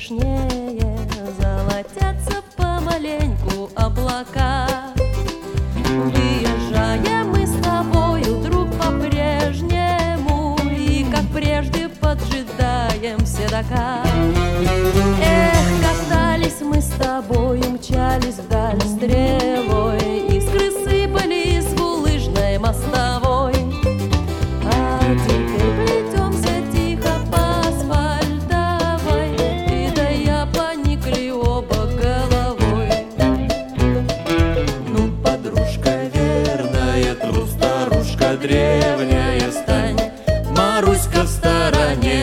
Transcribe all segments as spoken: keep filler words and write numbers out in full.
пышнее, золотятся помаленьку облака. Выезжаем мы с тобою, друг, по-прежнему, и, как прежде, поджидаем седока. Эх, катались мы с тобою, мчались вдаль стрелой, искры сыпались в улыжной мостовой. А теперь плетемся тихо по асфальтовой, ты да я поникли оба головой. Ну, подружка верная, тру, старушка древняя, стань, Маруська, в стороне.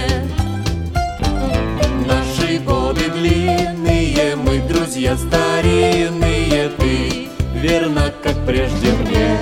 Наши годы длинные, мы друзья старинные, ты верна, как прежде мне.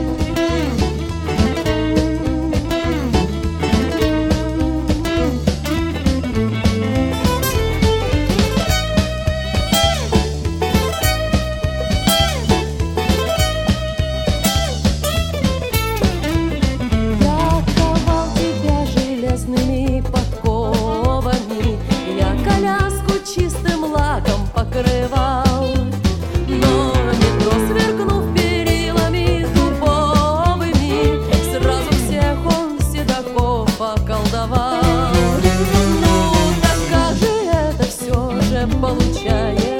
Подковами я коляску чистым лаком покрывал, но не то, сверкнув перилами дубовыми, сразу всех он седаков околдовал. Ну, так как же это все же получается?